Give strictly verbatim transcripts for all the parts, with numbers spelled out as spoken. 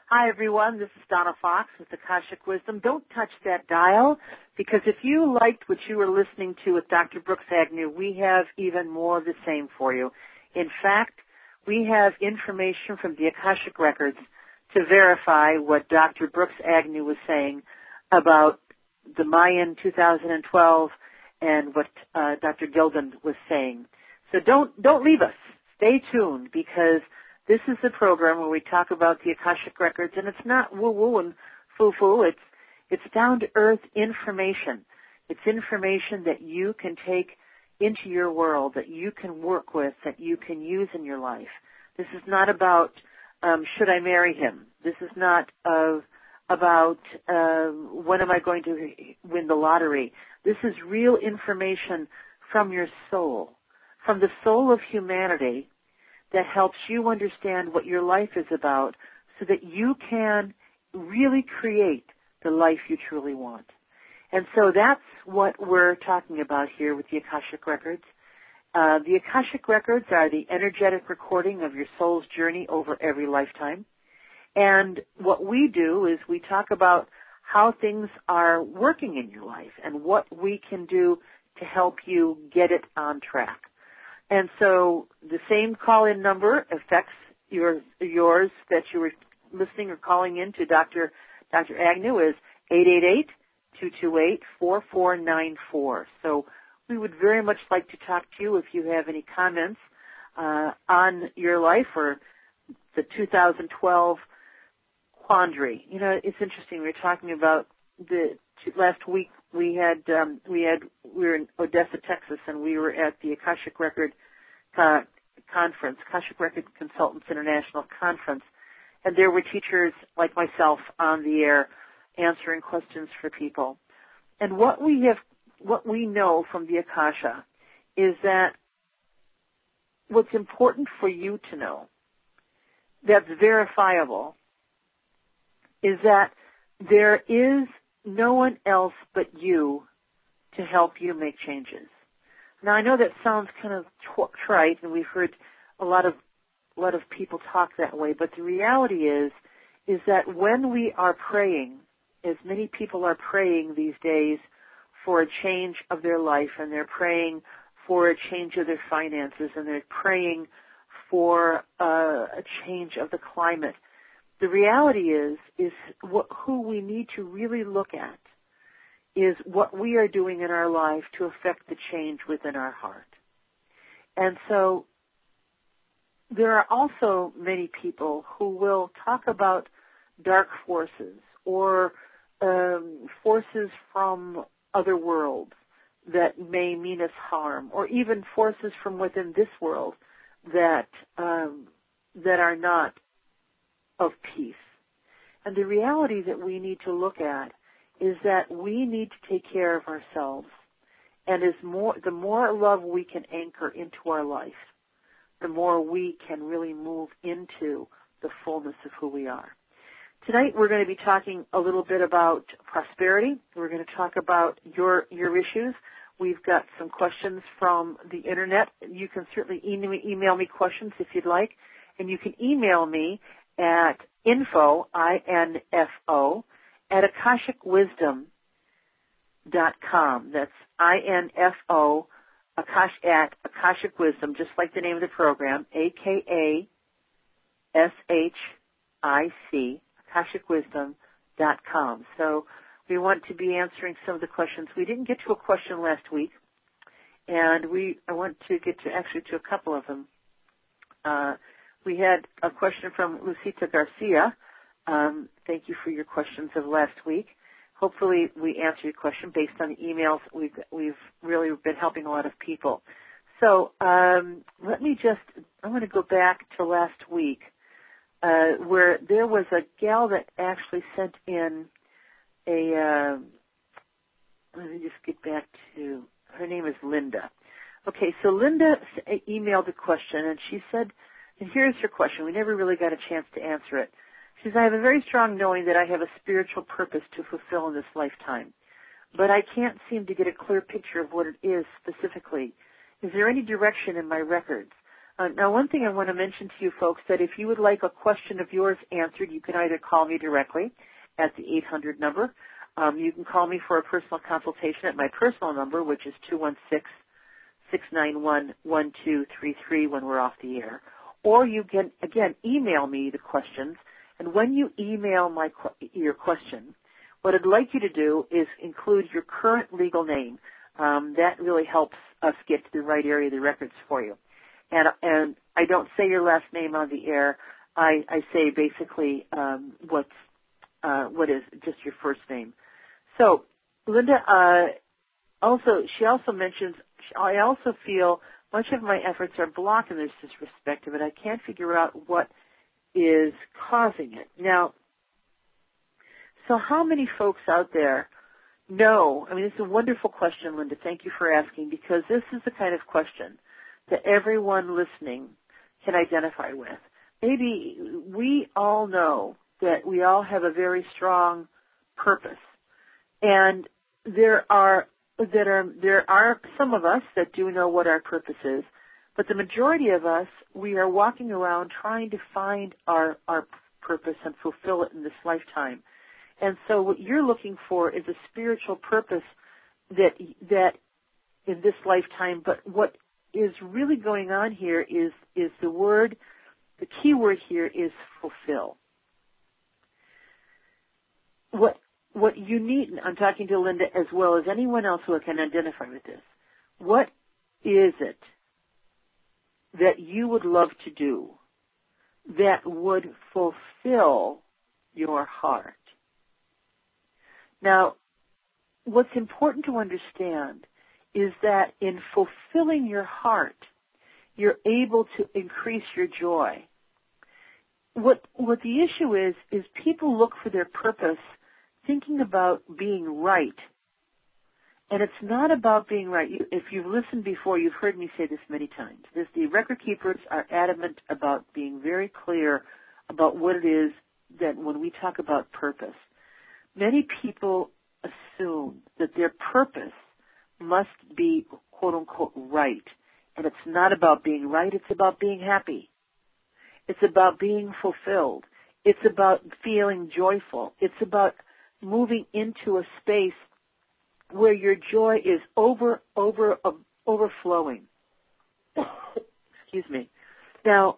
Hi, everyone. This is Donna Fox with Akashic Wisdom. Don't touch that dial, because if you liked what you were listening to with Doctor Brooks Agnew, we have even more of the same for you. In fact, we have information from the Akashic Records to verify what Doctor Brooks Agnew was saying about the Mayan two thousand twelve and what uh, Doctor Gilden was saying. So don't don't leave us. Stay tuned, because this is the program where we talk about the Akashic Records, and it's not woo-woo and foo-foo. It's, it's down-to-earth information. It's information that you can take into your world, that you can work with, that you can use in your life. This is not about, um, should I marry him? This is not uh, about uh, when am I going to win the lottery? This is real information from your soul, from the soul of humanity, that helps you understand what your life is about so that you can really create the life you truly want. And so that's what we're talking about here with the Akashic Records. Uh, the Akashic Records are the energetic recording of your soul's journey over every lifetime. And what we do is we talk about how things are working in your life and what we can do to help you get it on track. And so the same call-in number affects your, yours that you were listening or calling in to Doctor Doctor Agnew is eight eight eight, two two eight, four four nine four. So we would very much like to talk to you if you have any comments uh, on your life or the two thousand twelve quandary. You know, it's interesting. We were talking about the last week. We had um, we had we were in Odessa, Texas, and we were at the Akashic Record uh, conference, Akashic Record Consultants International Conference, and there were teachers like myself on the air answering questions for people. And what we have, what we know from the Akasha is that what's important for you to know, that's verifiable, is that there is no one else but you to help you make changes. Now, I know that sounds kind of tw- trite, and we've heard a lot of a lot of people talk that way, but the reality is is that when we are praying, as many people are praying these days for a change of their life, and they're praying for a change of their finances, and they're praying for uh, a change of the climate, the reality is, is what, who we need to really look at is what we are doing in our life to affect the change within our heart. And so there are also many people who will talk about dark forces or um, forces from other worlds that may mean us harm, or even forces from within this world that um, that are not of peace. And the reality that we need to look at is that we need to take care of ourselves. And as more, the more love we can anchor into our life, the more we can really move into the fullness of who we are. Tonight we're going to be talking a little bit about prosperity. We're going to talk about your your issues. We've got some questions from the Internet. You can certainly email me questions if you'd like. And you can email me at info, I N F O, at akashic wisdom dot com. That's I N F O, Akash, at Akashic Wisdom, just like the name of the program, A K A S H I C, akashic wisdom dot com. So we want to be answering some of the questions. We didn't get to a question last week, and we I want to get to actually to a couple of them. Uh, We had a question from Lucita Garcia. Um, thank you for your questions of last week. Hopefully we answered your question based on the emails. We've, we've really been helping a lot of people. So um, let me just, I'm going to go back to last week uh, where there was a gal that actually sent in a, uh, let me just get back to, her name is Linda. Okay, so Linda emailed a question, and she said, and here's her question. We never really got a chance to answer it. She says, I have a very strong knowing that I have a spiritual purpose to fulfill in this lifetime, but I can't seem to get a clear picture of what it is specifically. Is there any direction in my records? Uh, now, one thing I want to mention to you folks, that if you would like a question of yours answered, you can either call me directly at the eight hundred number. Um, you can call me for a personal consultation at my personal number, which is two one six, six nine one, one two three three when we're off the air. Or you can, again, email me the questions. And when you email my your question, what I'd like you to do is include your current legal name. Um, that really helps us get to the right area of the records for you. And, and I don't say your last name on the air. I, I say basically um, what's, uh, what is just your first name. So, Linda, uh, also, she also mentions, I also feel much of my efforts are blocked in this respect of it. I can't figure out what is causing it. Now, so how many folks out there know, I mean, this is a wonderful question, Linda. Thank you for asking, because this is the kind of question that everyone listening can identify with. Maybe we all know that we all have a very strong purpose. And there are that are there are some of us that do know what our purpose is, but the majority of us, we are walking around trying to find our our purpose and fulfill it in this lifetime. And so what you're looking for is a spiritual purpose that that in this lifetime, but what is really going on here is is the word, the key word here is fulfill. What What you need, I'm talking to Linda as well as anyone else who can identify with this, what is it that you would love to do that would fulfill your heart? Now, what's important to understand is that in fulfilling your heart, you're able to increase your joy. What, what the issue is, is people look for their purpose thinking about being right. And it's not about being right. You, if you've listened before, you've heard me say this many times. This, the record keepers are adamant about being very clear about what it is that when we talk about purpose. Many people assume that their purpose must be, quote unquote, right. And it's not about being right, it's about being happy. It's about being fulfilled. It's about feeling joyful. It's about moving into a space where your joy is over, over, uh, overflowing. Excuse me. Now,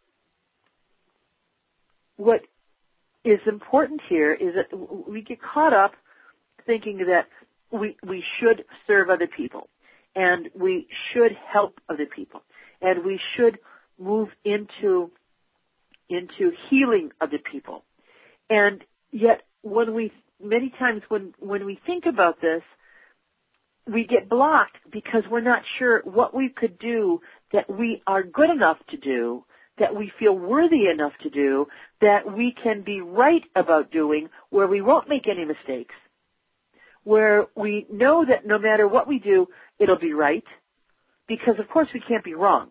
what is important here is that we get caught up thinking that we we should serve other people, and we should help other people, and we should move into into healing other people. And yet, when we many times when when we think about this, we get blocked because we're not sure what we could do that we are good enough to do, that we feel worthy enough to do, that we can be right about doing, where we won't make any mistakes, where we know that no matter what we do, it'll be right, because of course we can't be wrong.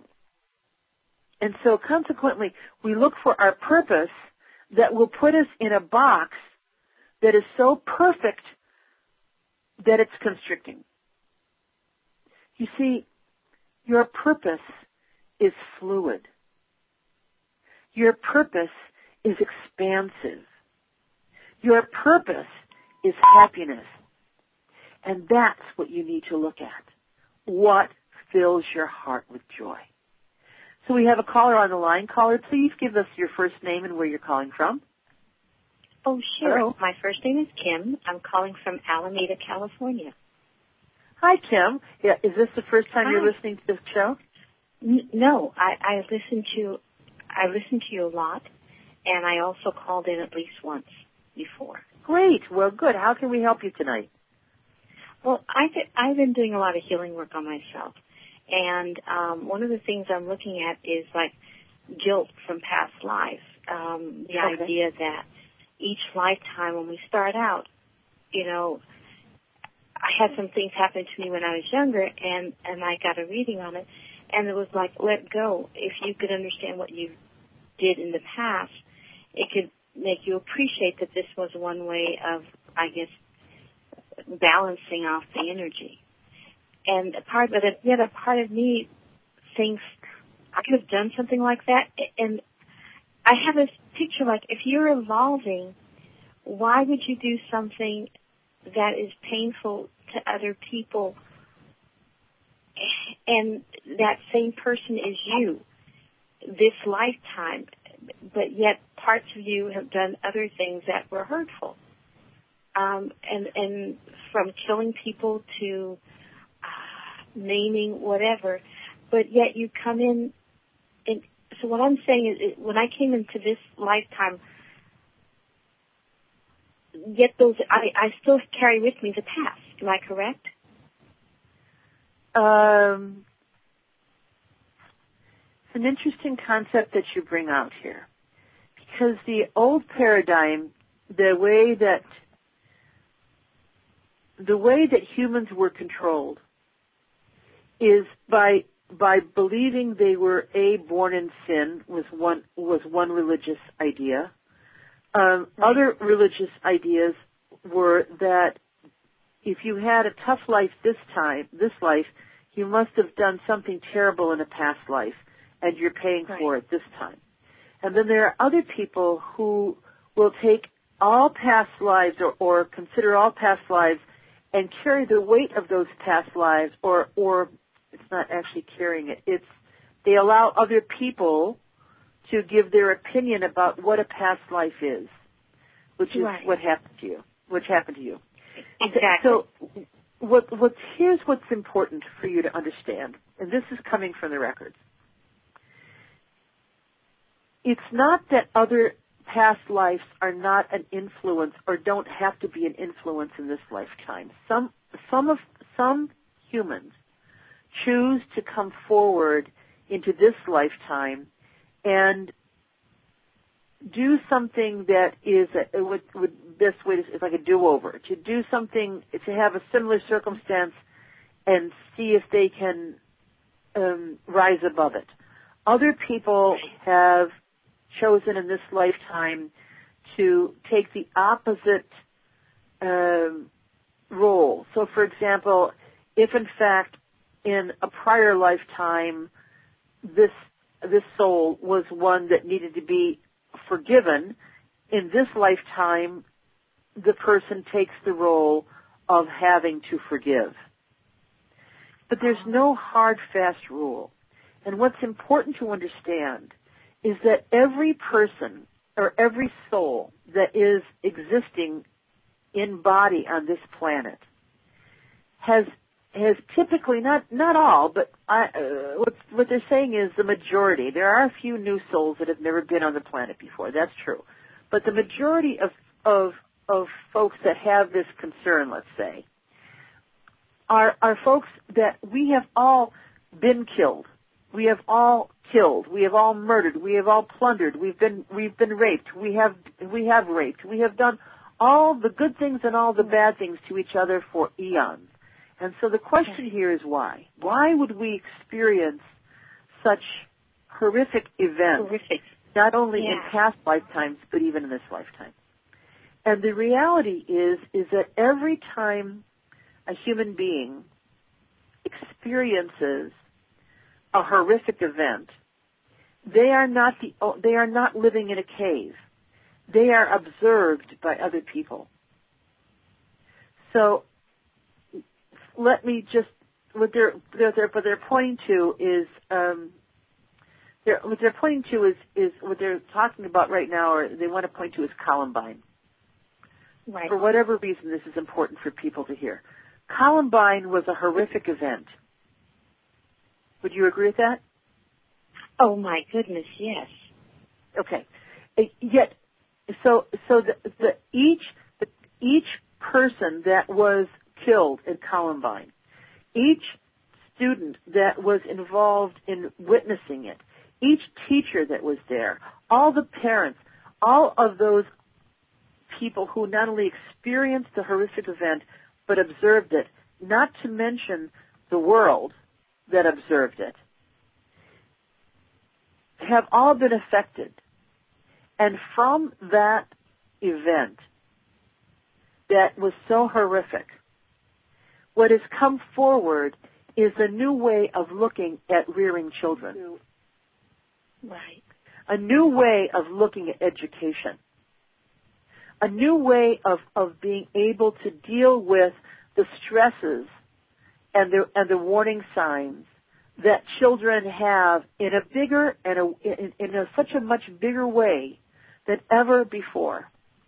And so consequently, we look for our purpose that will put us in a box that is so perfect that it's constricting. You see, your purpose is fluid. Your purpose is expansive. Your purpose is happiness. And that's what you need to look at. What fills your heart with joy? So we have a caller on the line. Caller, please give us your first name and where you're calling from. Oh, sure. Hello. My first name is Kim. I'm calling from Alameda, California. Hi, Kim. Yeah, is this the first time Hi. you're listening to this show? N- no, I, I listen to I listen to you a lot, and I also called in at least once before. Great. Well, good. How can we help you tonight? Well, I've, I've been doing a lot of healing work on myself, and um, one of the things I'm looking at is like guilt from past lives, um, the Okay. idea that each lifetime when we start out, you know, I had some things happen to me when I was younger, and, and I got a reading on it, and it was like, let go. If you could understand what you did in the past, it could make you appreciate that this was one way of, I guess, balancing off the energy. And a part, but yet a part of me thinks I could have done something like that. And I have this picture, like, if you're evolving, why would you do something that is painful to other people, and that same person is you this lifetime, but yet parts of you have done other things that were hurtful, um, and and from killing people to uh, naming whatever, but yet you come in. And so what I'm saying is, when I came into this lifetime, yet those I, I still carry with me the past. Am I correct? Um, it's an interesting concept that you bring out here, because the old paradigm, the way that the way that humans were controlled, is by by believing they were a born in sin was one was one religious idea. Um, right. Other religious ideas were that if you had a tough life this time, this life, you must have done something terrible in a past life, and you're paying right. for it this time. And then there are other people who will take all past lives or, or consider all past lives and carry the weight of those past lives, or, or it's not actually carrying it. It's they allow other people to give their opinion about what a past life is, which is right. what happened to you, which happened to you. Exactly. So what, what, here's what's important for you to understand, and this is coming from the records. It's not that other past lives are not an influence or don't have to be an influence in this lifetime. Some, some of, some humans choose to come forward into this lifetime and do something that is a, would, would best way to, it's like a do-over, to do something, to have a similar circumstance and see if they can um, rise above it. Other people have chosen in this lifetime to take the opposite um, role. So, for example, if in fact in a prior lifetime this this soul was one that needed to be forgiven, in this lifetime the person takes the role of having to forgive. But there's no hard, fast rule. And what's important to understand is that every person or every soul that is existing in body on this planet has has typically, not not all, but I, uh, what, what they're saying is the majority. There are a few new souls that have never been on the planet before. That's true. But the majority of of of folks that have this concern, let's say, are are folks that we have all been killed. We have all killed. We have all murdered. We have all plundered. We've been we've been raped. We have we have raped. We have done all the good things and all the bad things to each other for eons. And so the question here is why? Why would we experience such horrific events, horrific. not only yeah. in past lifetimes, but even in this lifetime? And the reality is, is that every time a human being experiences a horrific event, they are not the, they are not living in a cave. They are observed by other people. So, let me just, what they're, what they're, what they're pointing to is, um, they're, what they're pointing to is, is what they're talking about right now, or they want to point to is Columbine. Right. For whatever reason, this is important for people to hear. Columbine was a horrific event. Would you agree with that? Oh my goodness, yes. Okay. Yet, so, so the, the, each, the, each person that was killed at Columbine, each student that was involved in witnessing it, each teacher that was there, all the parents, all of those people who not only experienced the horrific event but observed it, not to mention the world that observed it, have all been affected. And from that event that was so horrific, what has come forward is a new way of looking at rearing children. Right. A new way of looking at education. A new way of, of being able to deal with the stresses and the, and the warning signs that children have in a bigger and a, in, in a, such a much bigger way than ever before.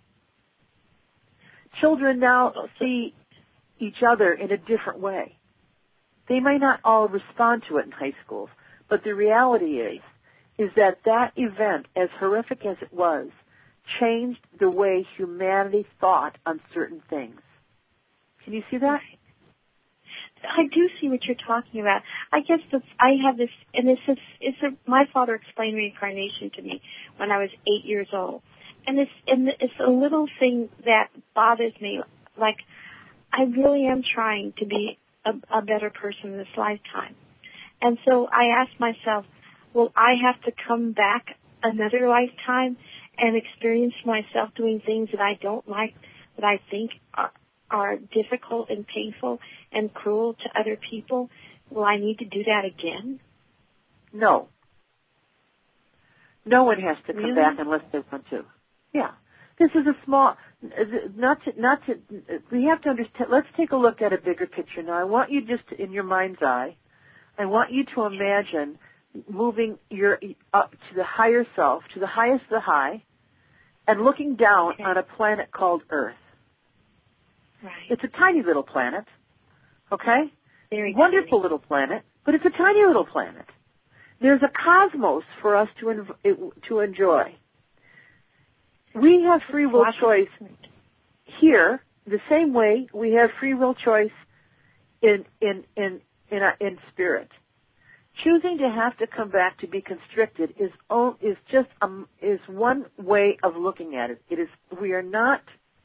Children now see each other in a different way. They may not all respond to it in high schools, but the reality is, is that that event, as horrific as it was, changed the way humanity thought on certain things. Can you see that? I do see what you're talking about. I guess the, I have this, and this is, it's a, my father explained reincarnation to me when I was eight years old. And it's, and it's a little thing that bothers me. Like, I really am trying to be a, a better person in this lifetime. And so I asked myself, will I have to come back another lifetime and experience myself doing things that I don't like, that I think are, are difficult and painful and cruel to other people? Will I need to do that again? No. No one has to come Really? back unless they want to. Yeah. This is a small, not to, not to, we have to understand, let's take a look at a bigger picture now. I want you just, in your mind's eye, I want you to imagine moving your, up to the higher self, to the highest of the high, and looking down okay. on a planet called Earth. Right. It's a tiny little planet, okay? Very Wonderful tiny. little planet, but it's a tiny little planet. There's a cosmos for us to env- to enjoy. We have free will choice here, the same way we have free will choice in in in in, our, in spirit. Choosing to have to come back to be constricted is is just um, is one way of looking at it. It is we are not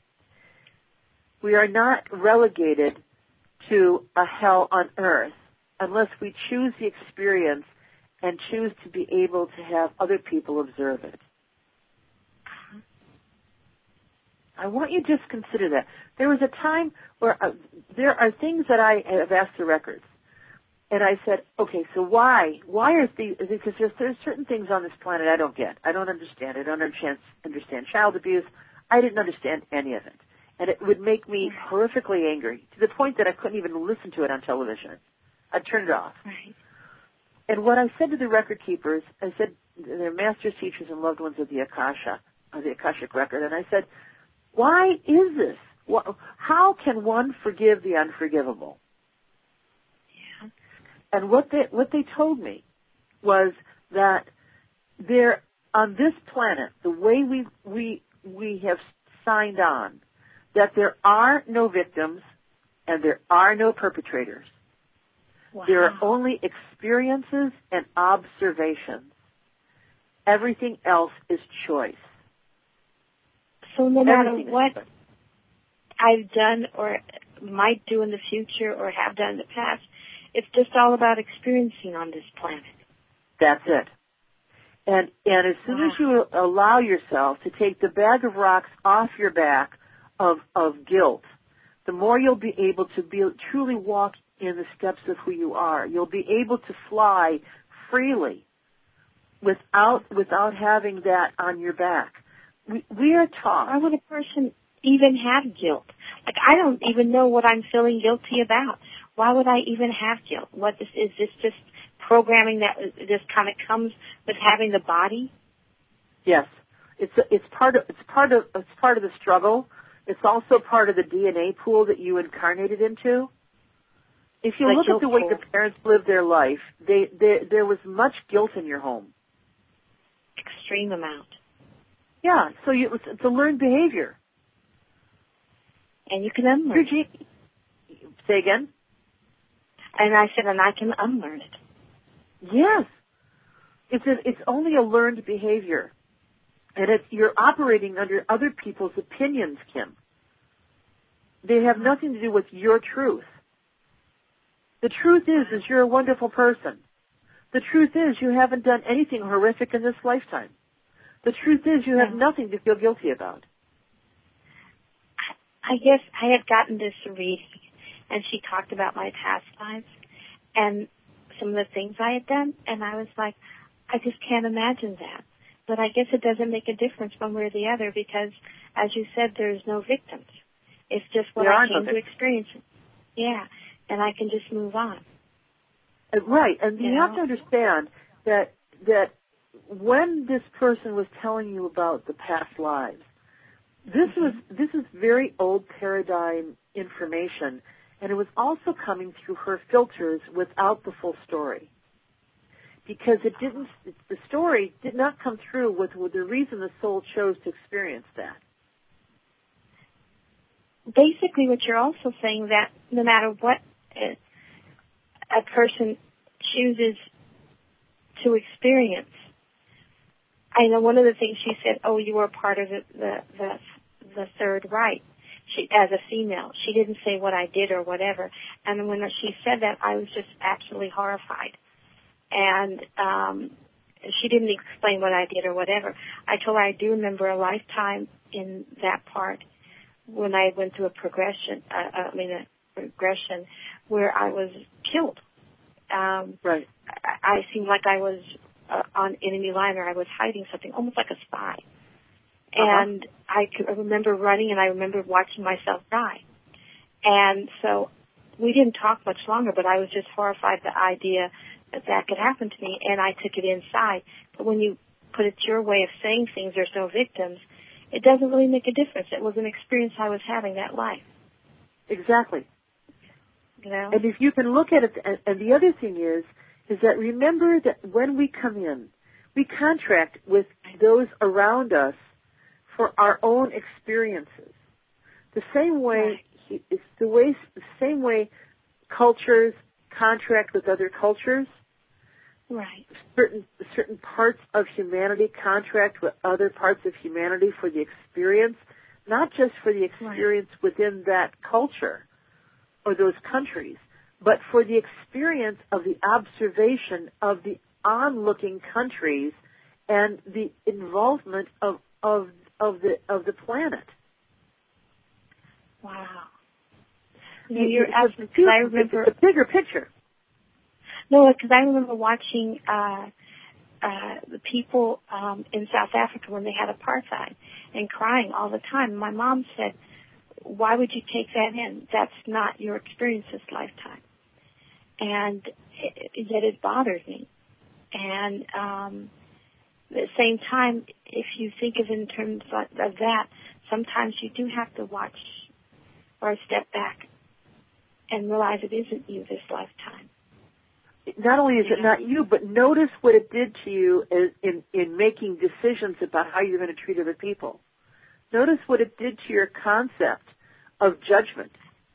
we are not relegated to a hell on earth unless we choose the experience and choose to be able to have other people observe it. I want you to just consider that. There was a time where uh, there are things that I have asked the records. And I said, okay, so why? Why are these? Because there's, there's certain things on this planet I don't get. I don't understand. I don't understand, understand child abuse. I didn't understand any of it. And it would make me horrifically angry to the point that I couldn't even listen to it on television. I'd turn it off. Right. And what I said to the record keepers, I said, they're masters, teachers, and loved ones of the Akasha, of the Akashic record, and I said, why is this? How can one forgive the unforgivable? Yeah. And what they what they told me was that there on this planet, the way we we we have signed on, that there are no victims and there are no perpetrators. Wow. There are only experiences and observations. Everything else is choice. So no matter Everything what I've done or might do in the future or have done in the past, it's just all about experiencing on this planet. That's it. And and as soon wow. as you allow yourself to take the bag of rocks off your back of of guilt, the more you'll be able to be truly walk in the steps of who you are. You'll be able to fly freely without without having that on your back. We, we are taught. Why would a person even have guilt? Like, I don't even know what I'm feeling guilty about. Why would I even have guilt? What is, is this just programming that just kind of comes with having the body? Yes, it's a, it's part of it's part of it's part of the struggle. It's also part of the D N A pool that you incarnated into. If you the look at the way pool. your parents lived their life, they, they there was much guilt in your home. Extreme amount. Yeah, so you, it's, it's a learned behavior. And you can unlearn it. Say again? And I said, and I can unlearn it. Yes. It's a, it's only a learned behavior. And it's, you're operating under other people's opinions, Kim. They have nothing to do with your truth. The truth is, is you're a wonderful person. The truth is you haven't done anything horrific in this lifetime. The truth is you have nothing to feel guilty about. I guess I had gotten this reading, and she talked about my past lives and some of the things I had done, and I was like, I just can't imagine that. But I guess it doesn't make a difference one way or the other because, as you said, there's no victims. It's just what I came to experience. Yeah, and I can just move on. Right, and you, you have know? to understand that that when this person was telling you about the past lives, this mm-hmm. was this is very old paradigm information, and it was also coming through her filters without the full story. Because it didn't, the story did not come through with, with the reason the soul chose to experience that. Basically, what you're also saying that no matter what a person chooses to experience, I know one of the things she said, oh, you were part of the the, the, the Third Reich. She, as a female, she didn't say what I did or whatever. And when she said that, I was just absolutely horrified. And um, she didn't explain what I did or whatever. I told her I do remember a lifetime in that part when I went through a progression, uh, I mean a regression, where I was killed. Um, right. I, I seemed like I was uh, on enemy line or I was hiding something, almost like a spy. Uh-huh. And I could remember running and I remember watching myself die. And so we didn't talk much longer, but I was just horrified at the idea that that could happen to me, and I took it inside. But when you put it your way of saying things, there's no victims, it doesn't really make a difference. It was an experience I was having that life. Exactly. You know? And if you can look at it, and, and the other thing is, is that remember that when we come in, we contract with those around us for our own experiences. The same way, right. it's the way, the same way cultures contract with other cultures. Right. Certain certain parts of humanity contract with other parts of humanity for the experience, not just for the experience right. within that culture or those countries, but for the experience of the observation of the onlooking countries and the involvement of of of the of the planet. Wow. No, you're absolutely. I remember it's a bigger picture. No, because I remember watching uh, uh, the people um, in South Africa when they had apartheid and crying all the time. My mom said, "Why would you take that in? That's not your experience this lifetime." And it, yet it bothered me. And um, at the same time, if you think of it in terms of that, sometimes you do have to watch or step back and realize it isn't you this lifetime. Not only is it not you, but notice what it did to you in, in, in making decisions about how you're going to treat other people. Notice what it did to your concept of judgment.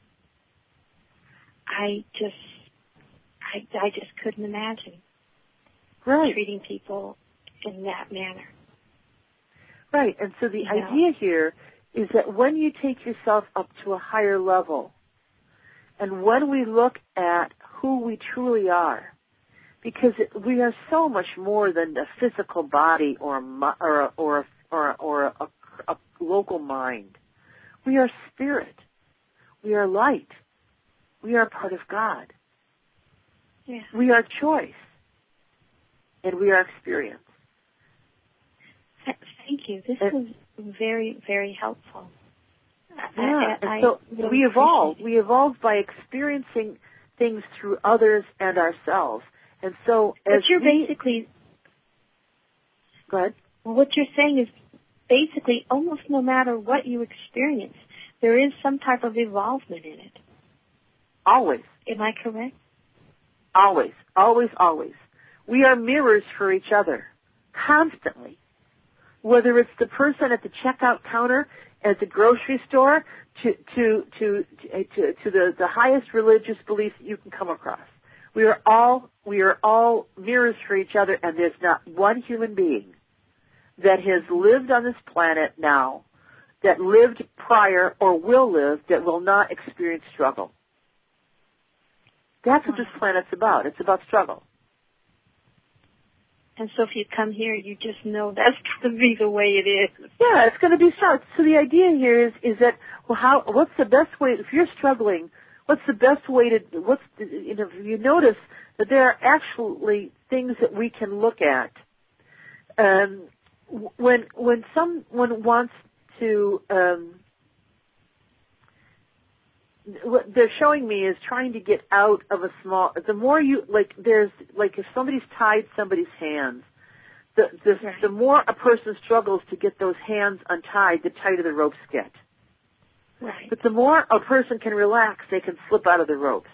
I just, I, I just couldn't imagine right. treating people in that manner. Right, and so the you idea know? here is that when you take yourself up to a higher level, and when we look at who we truly are, because it, we are so much more than a physical body or a, or a, or a, or a, or a, a local mind. We are spirit. We are light. We are part of God. Yeah. We are choice. And we are experience. Thank you. This and, was very, very helpful. Yeah, I, I, and so I really we evolve. it. We evolve by experiencing things through others and ourselves. And so as But you're we, basically... Go ahead. Well, what you're saying is basically almost no matter what you experience, there is some type of involvement in it. Always. Am I correct? Always. Always, always. We are mirrors for each other. Constantly. Whether it's the person at the checkout counter at the grocery store to to to to, to the, the highest religious belief that you can come across. We are all we are all mirrors for each other, and there's not one human being that has lived on this planet now, that lived prior or will live, that will not experience struggle. That's what this planet's about. It's about struggle. And so if you come here, you just know that's going to be the way it is. Yeah, it's going to be so. So the idea here is, is that, well, how, what's the best way, if you're struggling, what's the best way to, what's, the, you know, you notice that there are actually things that we can look at um, when when someone wants to, um, what they're showing me is trying to get out of a small. The more you like, there's like if somebody's tied somebody's hands, the the, right. the more a person struggles to get those hands untied, the tighter the ropes get. Right. But the more a person can relax, they can slip out of the ropes.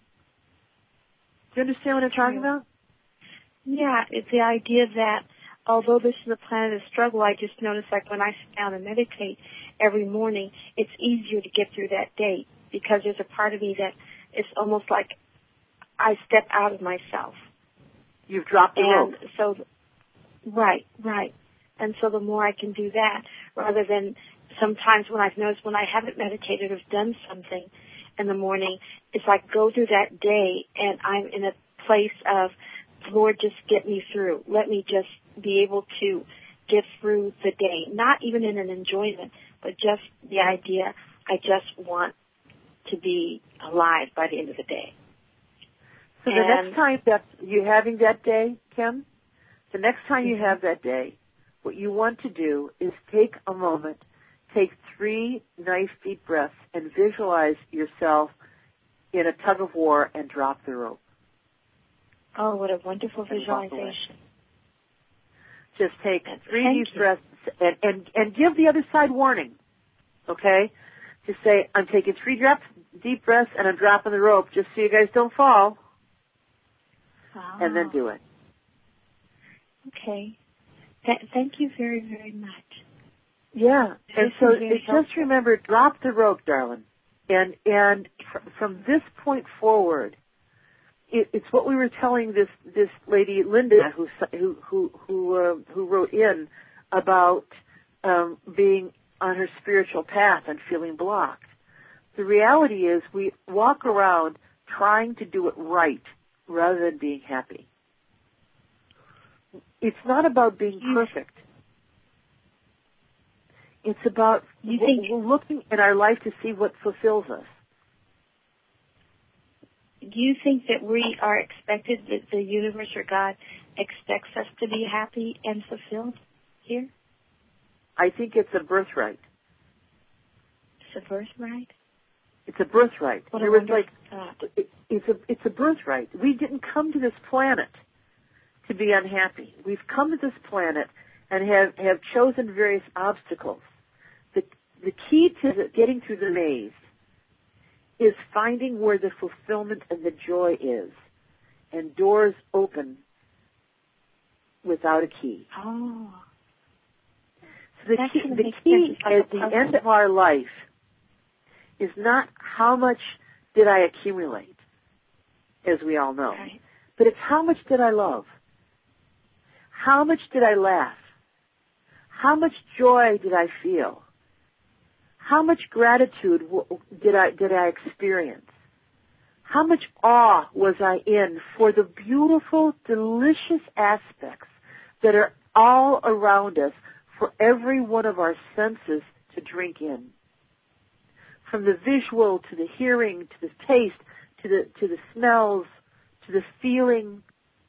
Do you understand what I'm talking about? Yeah, it's the idea that although this is a planet of struggle, I just notice like when I sit down and meditate every morning, it's easier to get through that day because there's a part of me that it's almost like I step out of myself. You've dropped the and rope. So, right, right. And so the more I can do that, rather than sometimes when I've noticed when I haven't meditated or done something in the morning, it's like go through that day and I'm in a place of, Lord, just get me through. Let me just be able to get through the day. Not even in an enjoyment, but just the idea, I just want to be alive by the end of the day. So and, the next time that you're having that day, Kim, the next time you mm-hmm. have that day, what you want to do is take a moment, take three nice deep breaths, and visualize yourself in a tug of war and drop the rope. Oh, what a wonderful visualization. Just take three Thank deep you. breaths and, and, and give the other side warning, okay? Just say, I'm taking three drops, deep breaths and I'm dropping the rope just so you guys don't fall. Wow. And then do it. Okay. Th- thank you very, very much. Yeah. This and so very just helpful. remember, drop the rope, darling. And, and fr- from this point forward, it, it's what we were telling this, this lady, Linda, who, who, who, who, uh, who wrote in about, um, being on her spiritual path and feeling blocked. The reality is we walk around trying to do it right rather than being happy. It's not about being perfect. It's about you think, we're looking in our life to see what fulfills us. Do you think that we are expected, that the universe or God expects us to be happy and fulfilled here? I think it's a birthright. It's a birthright? It's a birthright. What there a was wonderful like thought. it, it's a it's a birthright. We didn't come to this planet to be unhappy. We've come to this planet and have, have chosen various obstacles. The the key to the, getting through the maze is finding where the fulfillment and the joy is, and doors open without a key. Oh. So the That key, kind of the makes key sense. Like at a the puzzle. end of our life is not how much did I accumulate, as we all know, Right. but it's how much did I love? How much did I laugh? How much joy did I feel? How much gratitude w- did I did I experience? How much awe was I in for the beautiful, delicious aspects that are all around us for every one of our senses to drink in? From the visual to the hearing to the taste to the to the smells to the feeling.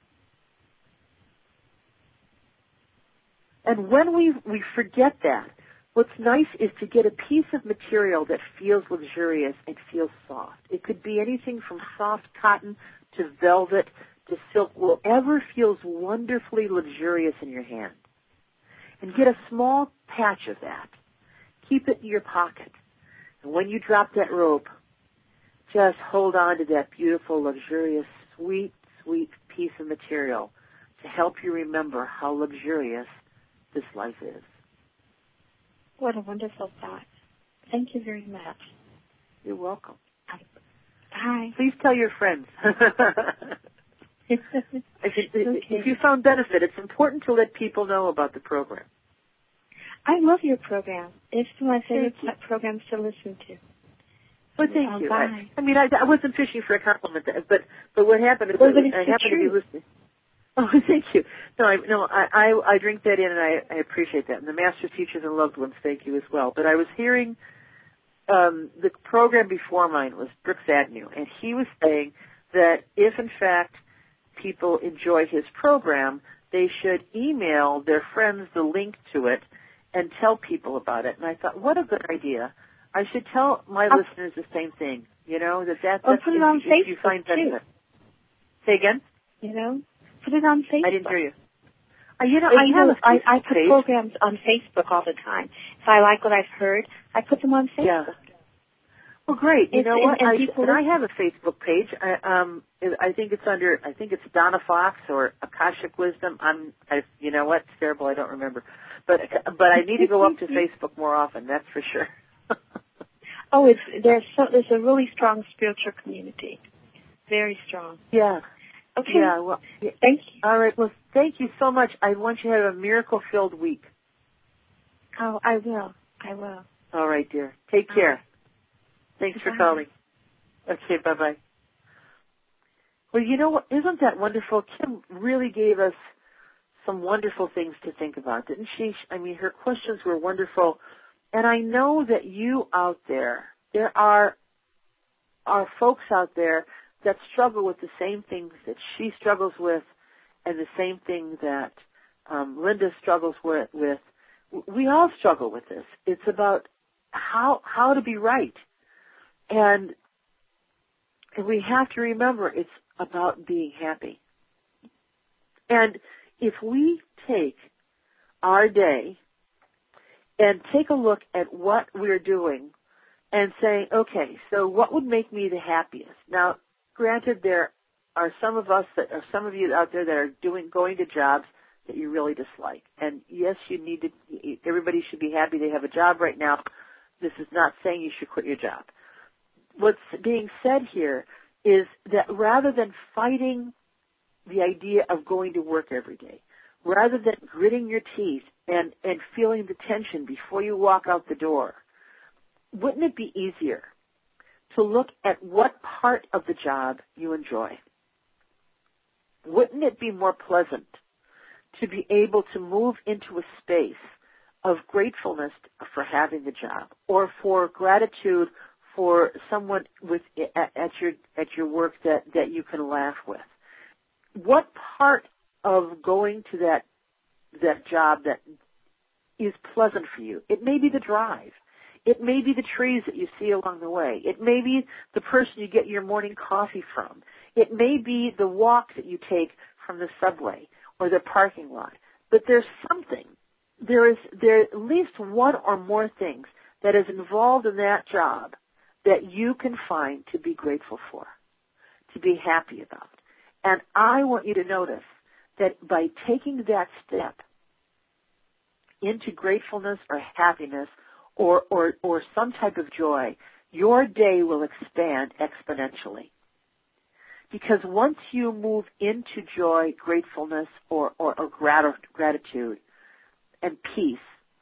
And when we we forget that, what's nice is to get a piece of material that feels luxurious and feels soft. It could be anything from soft cotton to velvet to silk, whatever feels wonderfully luxurious in your hand. And get a small patch of that. Keep it in your pocket. And when you drop that rope, just hold on to that beautiful, luxurious, sweet, sweet piece of material to help you remember how luxurious this life is. What a wonderful thought. Thank you very much. You're welcome. Bye. Please tell your friends. if, it, Okay. if you found benefit, it's important to let people know about the program. I love your program. It's one of my favorite programs to listen to. Well, thank Oh, you. bye. I, I mean, I, I wasn't fishing for a compliment, but but what happened is Well, I, but it's I the happened to be truth. listening. Oh, thank you. No, I, no, I, I, I drink that in, and I, I appreciate that. And the Master Teachers and Loved Ones, thank you as well. But I was hearing um, the program before mine was Brooks Agnew, and he was saying that if, in fact, people enjoy his program, they should email their friends the link to it and tell people about it. And I thought, what a good idea. I should tell my oh. listeners the same thing, you know, that that's, oh, that's put it if, on if Facebook you find too. benefit. Say again? You know, put it on Facebook. I didn't hear you. Uh, you know, But I you have know, a Facebook I, I put page. programs on Facebook all the time. If I like what I've heard, I put them on Facebook. Yeah. Well, great. You it's, know and, what? and I, people and I have a Facebook page. I, um, I think it's under. I think it's Donna Fox or Akashic Wisdom. I'm. I, you know what? It's terrible. I don't remember. But but I need to go up to Facebook more often. That's for sure. oh, it's there's so there's a really strong spiritual community. Very strong. Yeah. Okay. Yeah. Well. Thank you. All right. Well, thank you so much. I want you to have a miracle-filled week. Oh, I will. I will. All right, dear. Take care. Thanks for Bye. calling. Okay, bye-bye. Well, you know what? Isn't that wonderful? Kim really gave us some wonderful things to think about, didn't she? I mean, her questions were wonderful. And I know that you out there, there are, are folks out there that struggle with the same things that she struggles with and the same thing that um, Linda struggles with, with. We all struggle with this. It's about how how to be right. And, and we have to remember it's about being happy. And if we take our day and take a look at what we're doing and say, okay, so what would make me the happiest? Now, granted, there are some of us that are some of you out there that are doing going to jobs that you really dislike. And yes, you need to. Everybody should be happy they have a job right now. This is not saying you should quit your job. What's being said here is that rather than fighting the idea of going to work every day, rather than gritting your teeth and, and feeling the tension before you walk out the door, wouldn't it be easier to look at what part of the job you enjoy? Wouldn't it be more pleasant to be able to move into a space of gratefulness for having the job or for gratitude for someone with at, at your at your work that, that you can laugh with? What part of going to that that job that is pleasant for you? It may be the drive. It may be the trees that you see along the way. It may be the person you get your morning coffee from. It may be the walk that you take from the subway or the parking lot. But there's something. There is there at least one or more things that is involved in that job that you can find to be grateful for, to be happy about. And I want you to notice that by taking that step into gratefulness or happiness or, or, or some type of joy, your day will expand exponentially. Because once you move into joy, gratefulness, or, or, or grat- gratitude and peace,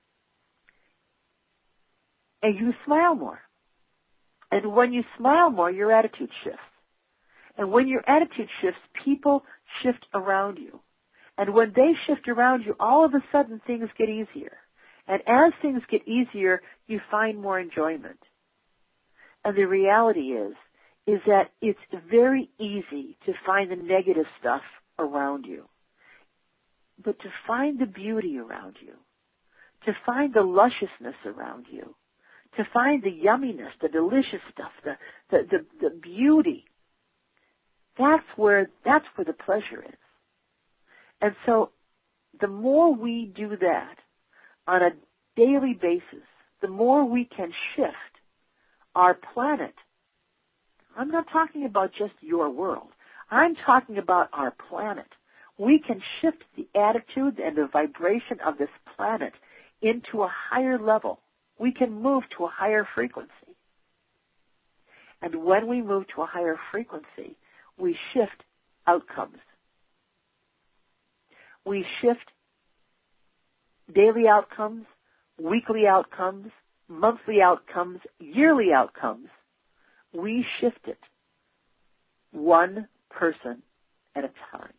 and you smile more. And when you smile more, your attitude shifts. And when your attitude shifts, people shift around you. And when they shift around you, all of a sudden things get easier. And as things get easier, you find more enjoyment. And the reality is, is that it's very easy to find the negative stuff around you. But to find the beauty around you, to find the lusciousness around you, to find the yumminess, the delicious stuff, the, the, the, the beauty, that's where, that's where the pleasure is. And so the more we do that on a daily basis, the more we can shift our planet. I'm not talking about just your world. I'm talking about our planet. We can shift the attitude and the vibration of this planet into a higher level. We can move to a higher frequency. And when we move to a higher frequency, we shift outcomes. We shift daily outcomes, weekly outcomes, monthly outcomes, yearly outcomes. We shift it one person at a time.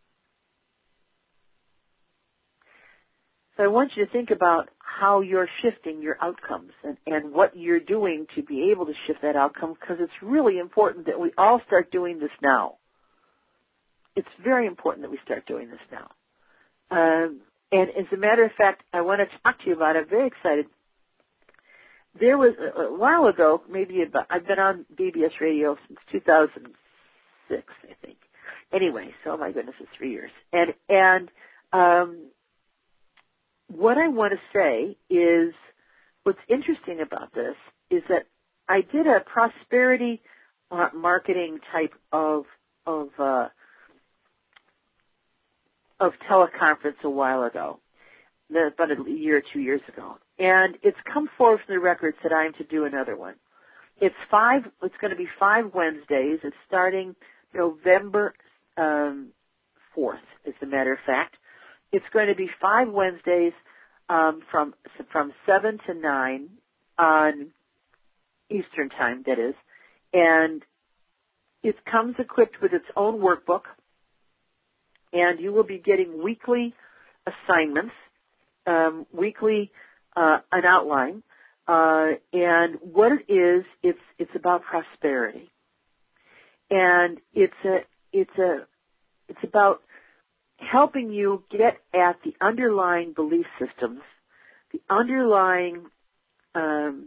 So I want you to think about how you're shifting your outcomes and, and what you're doing to be able to shift that outcome, because it's really important that we all start doing this now. It's very important that we start doing this now. Um, and as a matter of fact, I want to talk to you about it. I'm very excited. There was a, a while ago, maybe about, I've been on B B S radio since two thousand six, I think. Anyway, so oh my goodness, it's three years. And, and, um, what I want to say is, what's interesting about this is that I did a prosperity uh, marketing type of, of, uh, of teleconference a while ago, about a year or two years ago. And it's come forward from the records that I am to do another one. It's five, it's going to be five Wednesdays. It's starting November um, fourth, as a matter of fact. It's going to be five Wednesdays um, from from seven to nine on Eastern time, that is. And it comes equipped with its own workbook. And you will be getting weekly assignments, um, weekly uh, an outline. Uh, and what it is, it's it's about prosperity. And it's a it's a it's about helping you get at the underlying belief systems, the underlying um,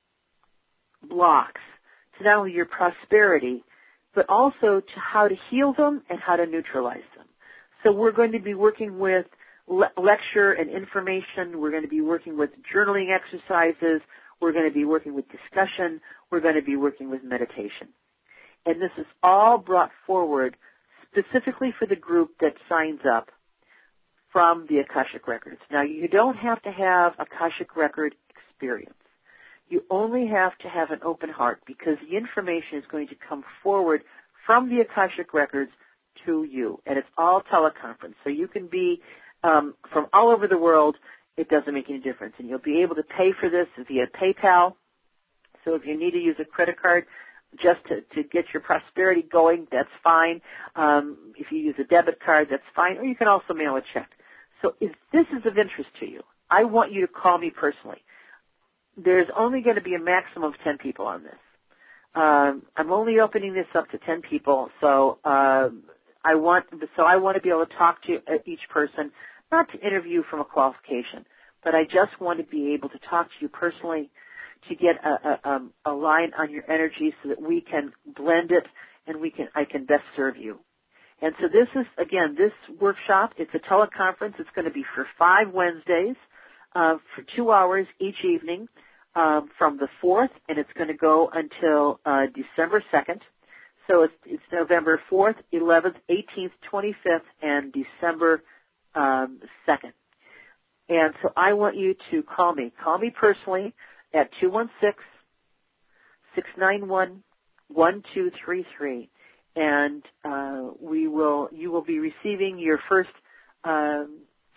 blocks to not only your prosperity, but also to how to heal them and how to neutralize them. So we're going to be working with le- lecture and information. We're going to be working with journaling exercises. We're going to be working with discussion. We're going to be working with meditation. And this is all brought forward specifically for the group that signs up from the Akashic Records. Now, you don't have to have Akashic Record experience. You only have to have an open heart, because the information is going to come forward from the Akashic Records to you. And it's all teleconference. So you can be um, from all over the world. It doesn't make any difference. And you'll be able to pay for this via PayPal. So if you need to use a credit card just to, to get your prosperity going, that's fine. Um, if you use a debit card, that's fine. Or you can also mail a check. So if this is of interest to you, I want you to call me personally. There's only going to be a maximum of ten people on this. Um, I'm only opening this up to ten people, so uh, I want so I want to be able to talk to each person, not to interview from a qualification, but I just want to be able to talk to you personally, to get a, a, a line on your energy so that we can blend it and we can I can best serve you. And so this is, again, this workshop, it's a teleconference. It's going to be for five Wednesdays, uh, for two hours each evening, um, from the fourth, and it's going to go until uh, December second. So it's, it's November fourth, eleventh, eighteenth, twenty-fifth, and December um, second. And so I want you to call me. Call me personally at two one six, six nine one, one two three three. And uh, we will. You will be receiving your first um,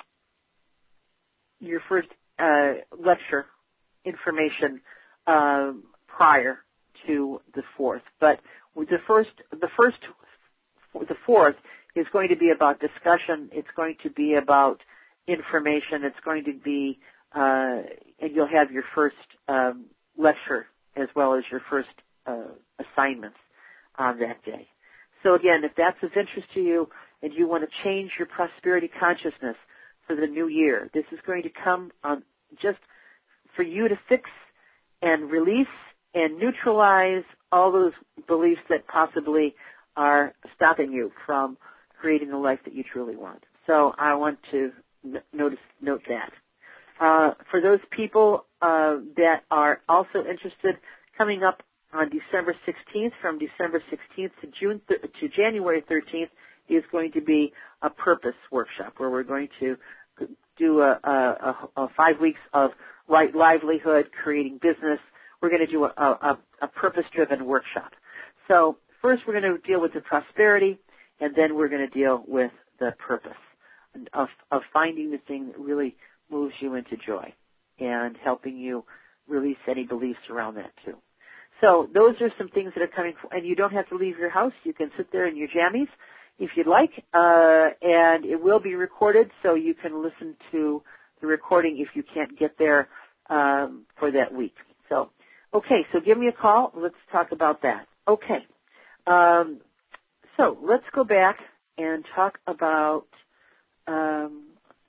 your first uh, lecture information um, prior to the fourth. But with the first, the first, the fourth is going to be about discussion. It's going to be about information. It's going to be, uh, and you'll have your first um, lecture as well as your first uh, assignments on that day. So again, if that's of interest to you and you want to change your prosperity consciousness for the new year, this is going to come on just for you to fix and release and neutralize all those beliefs that possibly are stopping you from creating the life that you truly want. So I want to notice, note that. Uh, for those people uh, that are also interested, coming up on December sixteenth, from December sixteenth to June th- to January thirteenth, is going to be a purpose workshop where we're going to do a, a, a five weeks of right livelihood, creating business. We're going to do a, a, a purpose-driven workshop. So first we're going to deal with the prosperity, and then we're going to deal with the purpose of, of finding the thing that really moves you into joy and helping you release any beliefs around that too. So those are some things that are coming, and you don't have to leave your house. You can sit there in your jammies if you'd like, uh, and it will be recorded, so you can listen to the recording if you can't get there um, for that week. So, okay, so give me a call. Let's talk about that. Okay, um, so let's go back and talk about um,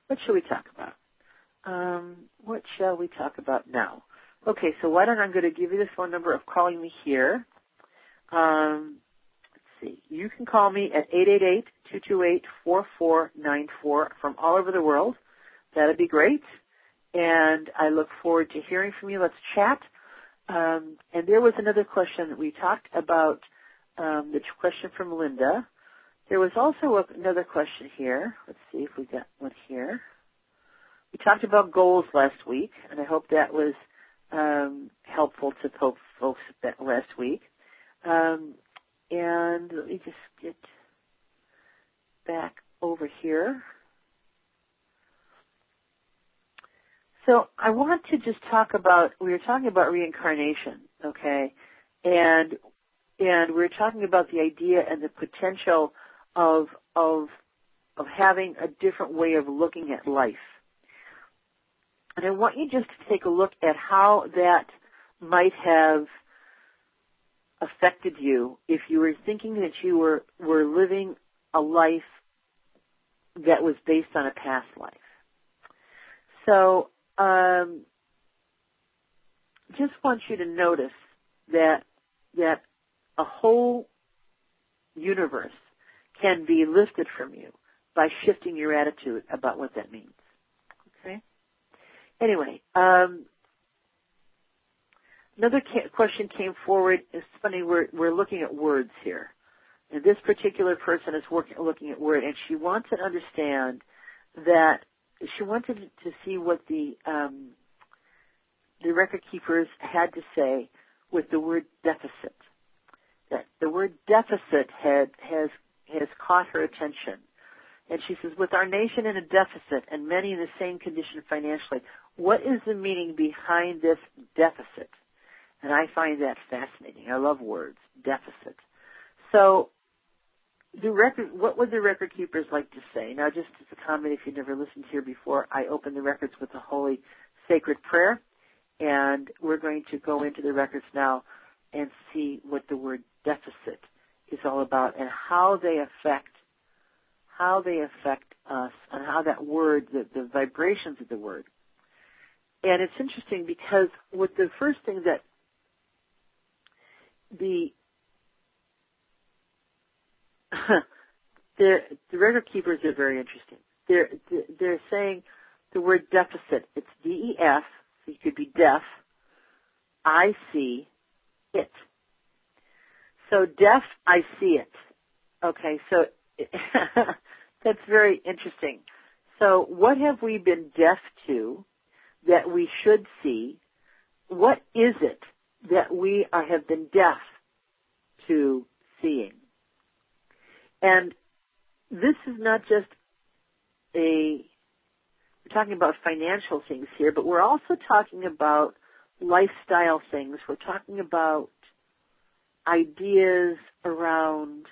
what shall we talk about? Um, what shall we talk about now? Okay, so why don't I'm going to give you the phone number of calling me here. Um, let's see. You can call me at eight eight eight, two two eight, four four nine four from all over the world. That'd be great. And I look forward to hearing from you. Let's chat. Um, and there was another question that we talked about, um, the question from Linda. There was also a, another question here. Let's see if we got one here. We talked about goals last week, and I hope that was um, helpful to folks that last week. Um, and let me just get back over here. So I want to just talk about, we were talking about reincarnation, okay, and and we were talking about the idea and the potential of of of having a different way of looking at life. And I want you just to take a look at how that might have affected you if you were thinking that you were, were living a life that was based on a past life. So um, just want you to notice that that a whole universe can be lifted from you by shifting your attitude about what that means. Okay? Anyway, um, another ca- question came forward. It's funny, we're, we're looking at words here. And this particular person is working, looking at word, and she wants to understand that she wanted to see what the um, the record keepers had to say with the word deficit. That the word deficit had has has caught her attention. And she says, with our nation in a deficit and many in the same condition financially, what is the meaning behind this deficit? And I find that fascinating. I love words, deficit. So the record, what would the record keepers like to say? Now, just as a comment, if you've never listened here before, I open the records with a holy sacred prayer, and we're going to go into the records now and see what the word deficit is all about and how they affect how they affect us and how that word, the, the vibrations of the word. And it's interesting because with the first thing that the the record keepers are very interesting. They're they're saying the word deficit. It's D E F, so you could be deaf. I see it. So deaf, I see it. Okay, so that's very interesting. So what have we been deaf to that we should see? What is it that we are, have been deaf to seeing? And this is not just a, we're talking about financial things here, but we're also talking about lifestyle things. We're talking about ideas around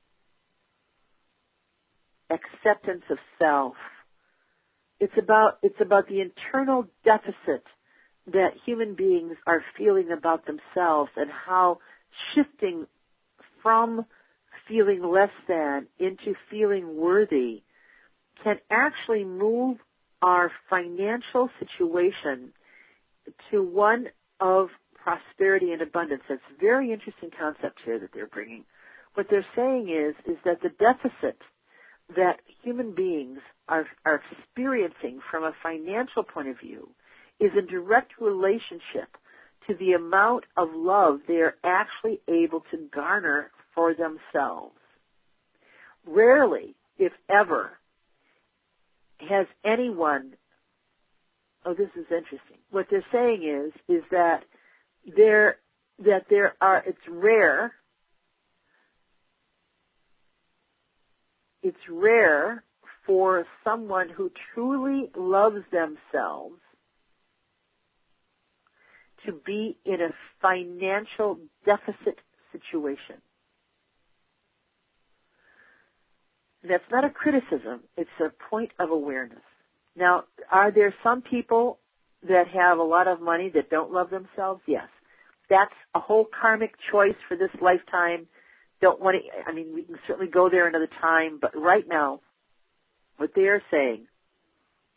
acceptance of self. It's about, it's about the internal deficit that human beings are feeling about themselves and how shifting from feeling less than into feeling worthy can actually move our financial situation to one of prosperity and abundance. That's a very interesting concept here that they're bringing. What they're saying is, is that the deficit that human beings are, are experiencing from a financial point of view is in direct relationship to the amount of love they are actually able to garner for themselves. Rarely, if ever, has anyone, oh, this is interesting. What they're saying is, is that there, that there are, it's rare, it's rare for someone who truly loves themselves to be in a financial deficit situation. That's not a criticism. It's a point of awareness. Now, are there some people that have a lot of money that don't love themselves? Yes. That's a whole karmic choice for this lifetime. Don't want to, I mean, we can certainly go there another time, but right now, what they are saying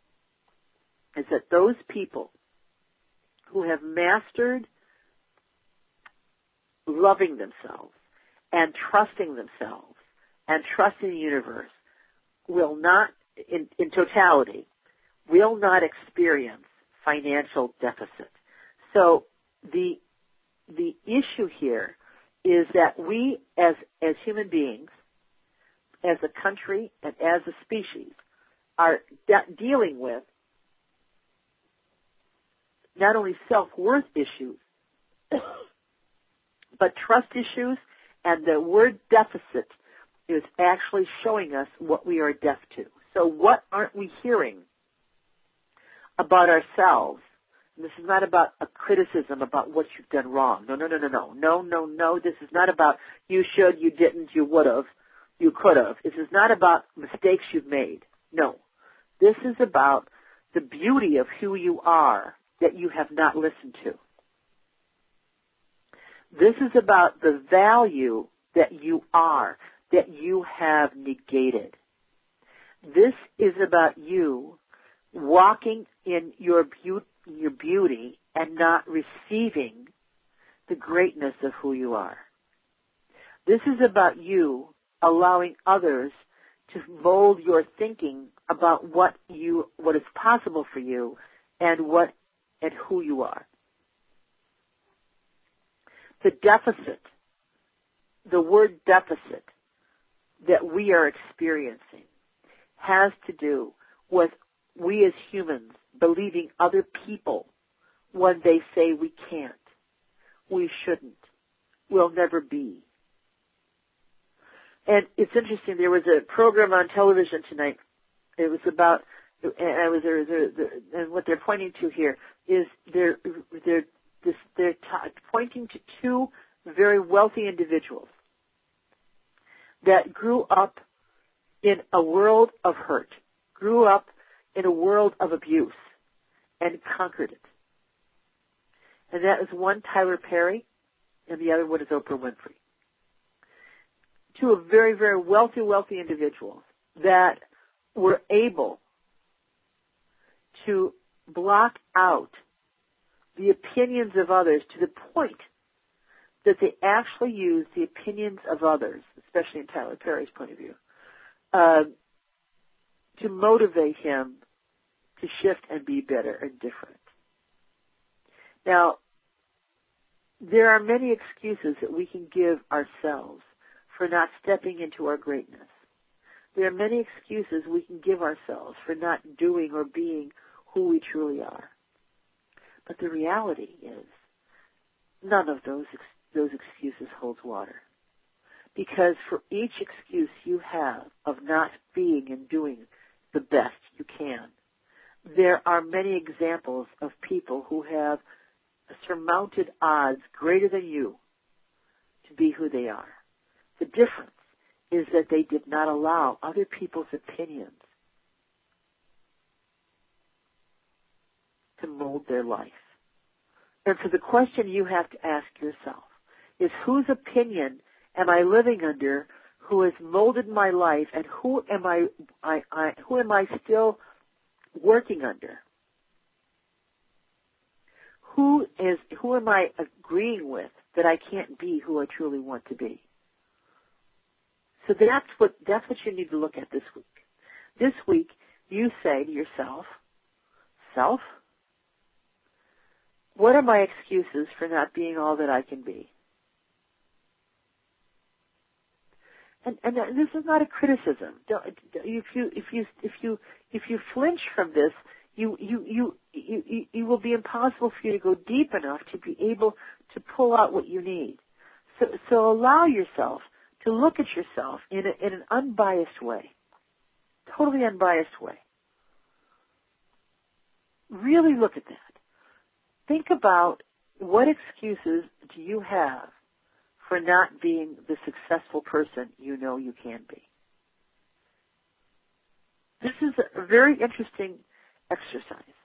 is that those people who have mastered loving themselves and trusting themselves and trusting the universe will not, in, in totality, will not experience financial deficit. So the the issue here is that we as as human beings, as a country and as a species, are de- dealing with not only self-worth issues, but trust issues, and the word deficit is actually showing us what we are deaf to. So what aren't we hearing about ourselves? And this is not about a criticism about what you've done wrong. No, no, no, no, no. No, no, no. This is not about you should, you didn't, you would have, you could have. This is not about mistakes you've made. No. This is about the beauty of who you are that you have not listened to. This is about the value that you are, that you have negated. This is about you walking in your, be- your beauty and not receiving the greatness of who you are. This is about you allowing others to mold your thinking about what you, what is possible for you and what and who you are. The deficit, the word deficit that we are experiencing has to do with we as humans believing other people when they say we can't, we shouldn't, we'll never be. And it's interesting, there was a program on television tonight. It was about, and I was there, there, there, and what they're pointing to here is they're they're this, they're t- pointing to two very wealthy individuals that grew up in a world of hurt, grew up in a world of abuse, and conquered it. And that is one Tyler Perry, and the other one is Oprah Winfrey. Two of very, very wealthy, wealthy individuals that were able to block out the opinions of others to the point that they actually used the opinions of others, especially in Tyler Perry's point of view, uh, to motivate him to shift and be better and different. Now, there are many excuses that we can give ourselves for not stepping into our greatness. There are many excuses we can give ourselves for not doing or being who we truly are. But the reality is, none of those ex- those excuses holds water. Because for each excuse you have of not being and doing the best you can, there are many examples of people who have surmounted odds greater than you to be who they are. The difference is that they did not allow other people's opinions to mold their life. And so the question you have to ask yourself is, whose opinion am I living under, who has molded my life, and who am I, I, I who am I still working under? Who is who am I agreeing with that I can't be who I truly want to be? So that's what that's what you need to look at this week. This week, you say to yourself, self, what are my excuses for not being all that I can be? And, and this is not a criticism. Don't, if you if you if you if you flinch from this, you you you you you will be impossible for you to go deep enough to be able to pull out what you need. So so allow yourself to look at yourself in a, in an unbiased way, totally unbiased way. Really look at that. Think about what excuses do you have for not being the successful person you know you can be. This is a very interesting exercise.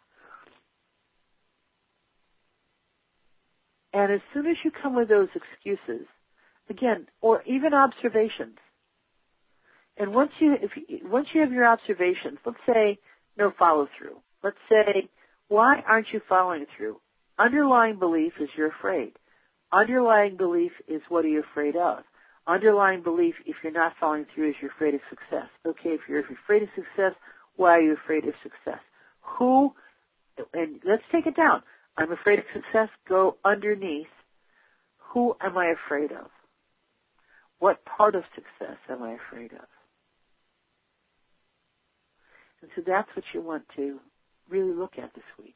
And as soon as you come with those excuses, again, or even observations, and once you if you, once you have your observations, let's say no follow through. Let's say Why aren't you following through? Underlying belief is you're afraid. Underlying belief is what are you afraid of? Underlying belief, if you're not following through, is you're afraid of success. Okay, if you're afraid of success, why are you afraid of success? Who, and let's take it down. I'm afraid of success. Go underneath. Who am I afraid of? What part of success am I afraid of? And so that's what you want to really look at this week.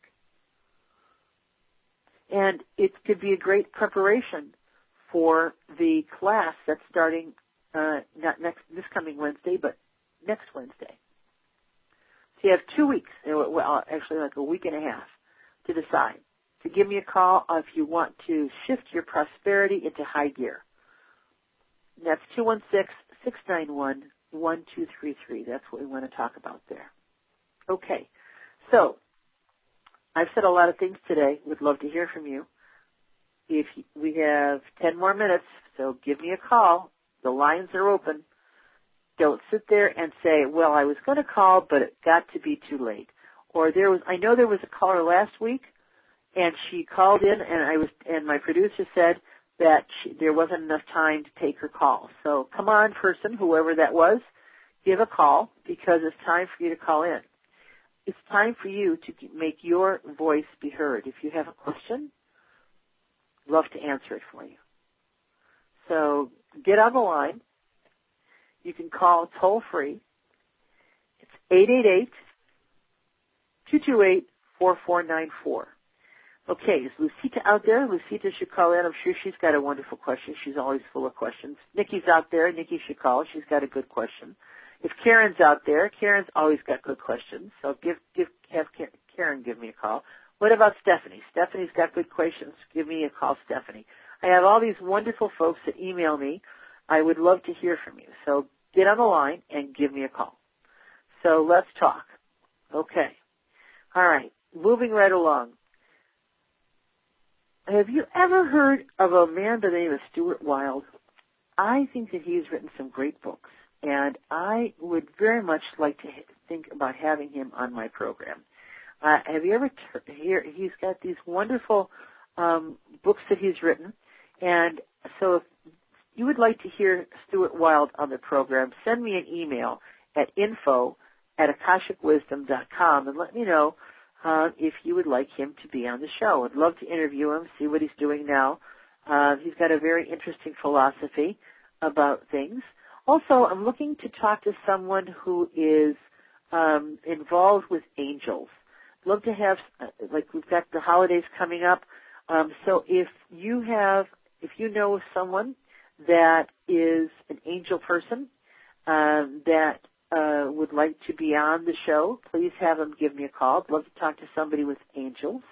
And it could be a great preparation for the class that's starting uh, not next this coming Wednesday, but next Wednesday. So you have two weeks, well, actually like a week and a half, to decide. To give me a call if you want to shift your prosperity into high gear. And that's two one six, six nine one, one two three three. That's what we want to talk about there. Okay. So I've said a lot of things today. Would love to hear from you. If we have ten more minutes, so give me a call. The lines are open. Don't sit there and say, well, I was going to call, but it got to be too late. Or there was, I know there was a caller last week, and she called in, and I was, and my producer said that she, there wasn't enough time to take her call. So come on, person, whoever that was, give a call, because it's time for you to call in. It's time for you to make your voice be heard. If you have a question, love to answer it for you. So get on the line. You can call toll free. It's eight eight eight, two two eight, four four nine four. Okay, is Lucita out there? Lucita should call in. I'm sure she's got a wonderful question. She's always full of questions. Nikki's out there. Nikki should call. She's got a good question. If Karen's out there, Karen's always got good questions. So give, give, have Karen give me a call. What about Stephanie? Stephanie's got good questions. Give me a call, Stephanie. I have all these wonderful folks that email me. I would love to hear from you. So get on the line and give me a call. So let's talk. Okay. All right. Moving right along. Have you ever heard of a man by the name of Stuart Wilde? I think that he's written some great books, and I would very much like to think about having him on my program. Uh, have you ever t- hear? He's got these wonderful um, books that he's written, and so if you would like to hear Stuart Wilde on the program, send me an email at info at akashic wisdom dot com and let me know uh, if you would like him to be on the show. I'd love to interview him, see what he's doing now. Uh, he's got a very interesting philosophy about things. Also, I'm looking to talk to someone who is um, involved with angels. Love to have, like we've got the holidays coming up. Um, so if you have, if you know of someone that is an angel person um, that uh, would like to be on the show, please have them give me a call. I'd love to talk to somebody with angels.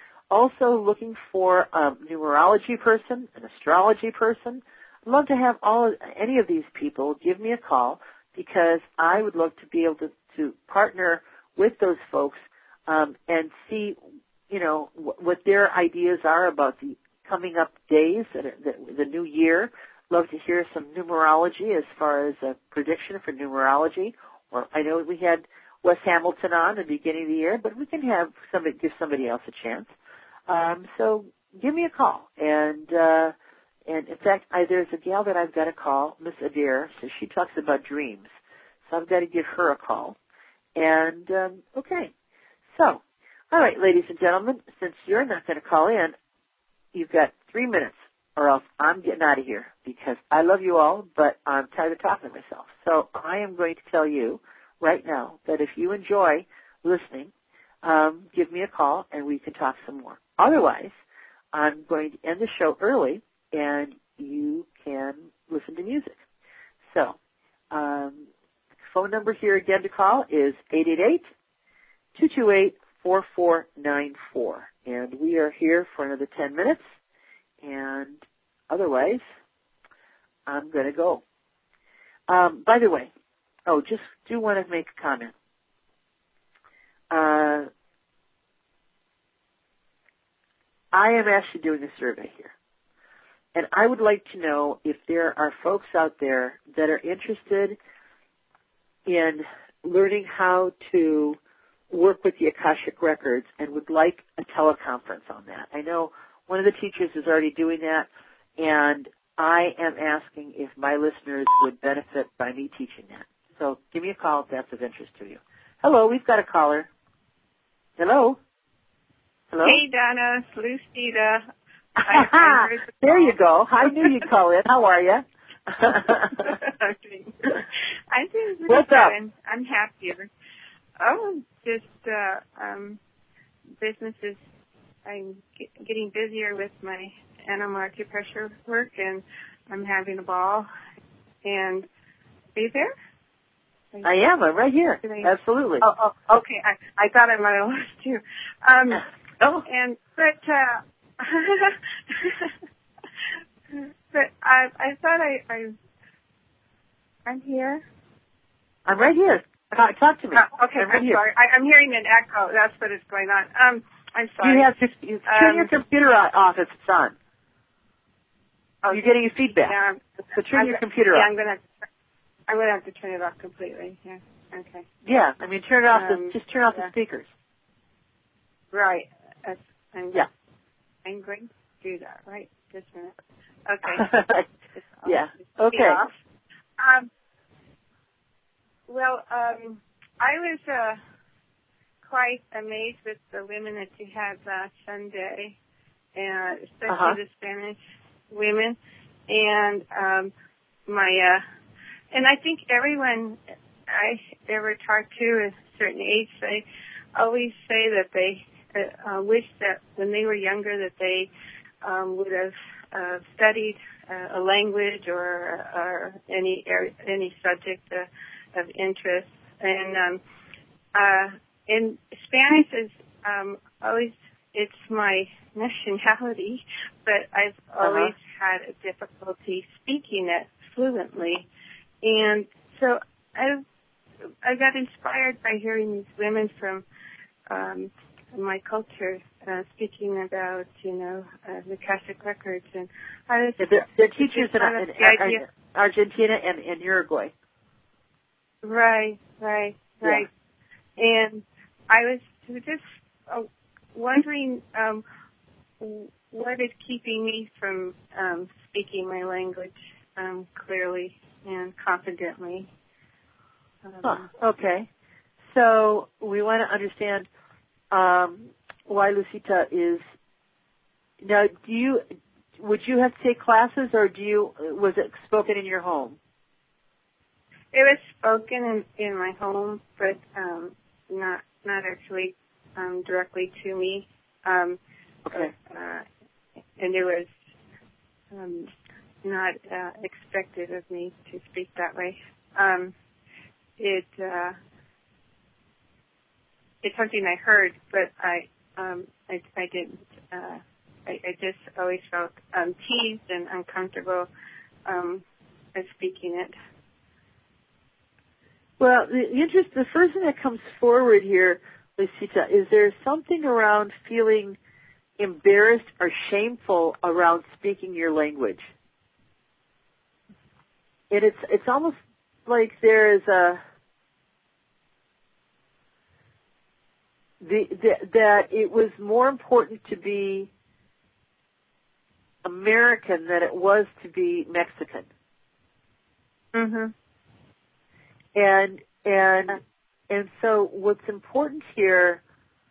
Also looking for a numerology person, an astrology person. I'd love to have all any of these people give me a call, because I would love to be able to, to partner with those folks um, and see, you know, wh- what their ideas are about the coming up days, the, the, the new year. Love to hear some numerology as far as a prediction for numerology. Or I know we had Wes Hamilton on at the beginning of the year, but we can have somebody give somebody else a chance. Um, so give me a call. And uh, and in fact, I, there's a gal that I've got to call, Miss Adair. So she talks about dreams. So I've got to give her a call. And um, okay, so all right, ladies and gentlemen, since you're not going to call in, you've got three minutes. Or else I'm getting out of here, because I love you all, but I'm tired of talking to myself. So I am going to tell you right now that if you enjoy listening, um, give me a call and we can talk some more. Otherwise, I'm going to end the show early and you can listen to music. So, um, phone number here again to call is eight eight eight, two two eight, four four nine four. And we are here for another ten minutes. And otherwise, I'm going to go. Um, by the way, oh, just do want to make a comment. Uh, I am actually doing a survey here. And I would like to know if there are folks out there that are interested in learning how to work with the Akashic Records and would like a teleconference on that. I know one of the teachers is already doing that, and I am asking if my listeners would benefit by me teaching that. So give me a call if that's of interest to you. Hello, we've got a caller. Hello? Hello? Hey, Donna. It's Lucita. There you go. I knew you'd call in. How are you? I'm doing good. What's up? I'm happier. Oh, just uh, um, businesses. I'm get, getting busier with my animal acupressure work, and I'm having a ball. And are you there? Are you I there? am. I'm right here. I, Absolutely. Oh, oh, okay. I, I thought I might have lost you. Um, oh. And but uh, but I I thought I I I'm here. I'm right here. Talk, talk to me. Uh, okay, I'm, right I'm here. sorry. I, I'm hearing an echo. That's what is going on. Um, I'm sorry. You have to you turn Um, your computer off if it's on. Oh, You're getting a feedback. Yeah, So turn I'm, your computer yeah, off. I'm gonna. I'm gonna have to turn it off completely. Yeah. Okay. Yeah, I mean, turn it off. Um, the, just turn off yeah. the speakers. Right. That's, I'm, Yeah. I'm going to do that. Right. Just a minute. Okay. Just off. Yeah. Just Okay. off. Um. Well, um, I was uh, quite amazed with the women that you had last Sunday, and especially Uh-huh. the Spanish women, and um, my uh, and I think everyone I ever talked to at a certain age, they always say that they uh, uh, wish that when they were younger that they um, would have uh, studied uh, a language or or any any subject uh, of interest. And um, uh, in Spanish is um, always it's my nationality, but I've always Uh-huh. had a difficulty speaking it fluently, and so I I got inspired by hearing these women from um, my culture uh, speaking about, you know, uh, the Akashic Records, and I was Yeah, they're, they're teachers in, kind of in, the idea. Argentina and, and Uruguay. Right, right, right. Yeah. And I was just uh, wondering um, what is keeping me from um, speaking my language um, clearly and confidently. Um, Huh. Okay. So we want to understand um, why Lucita is. Now, do you would you have to take classes, or do you was it spoken in your home? It was spoken in, in my home, but um, not not actually um, directly to me. Um, Okay. But, uh, and it was um, not uh, expected of me to speak that way. Um, it uh, it's something I heard, but I um, I, I didn't. Uh, I, I just always felt um, teased and uncomfortable um, at speaking it. Well, the interest, the first thing that comes forward here, Lucita, is there something around feeling embarrassed or shameful around speaking your language? And it's it's almost like there is a the, the that it was more important to be American than it was to be Mexican. Mhm. And and and so what's important here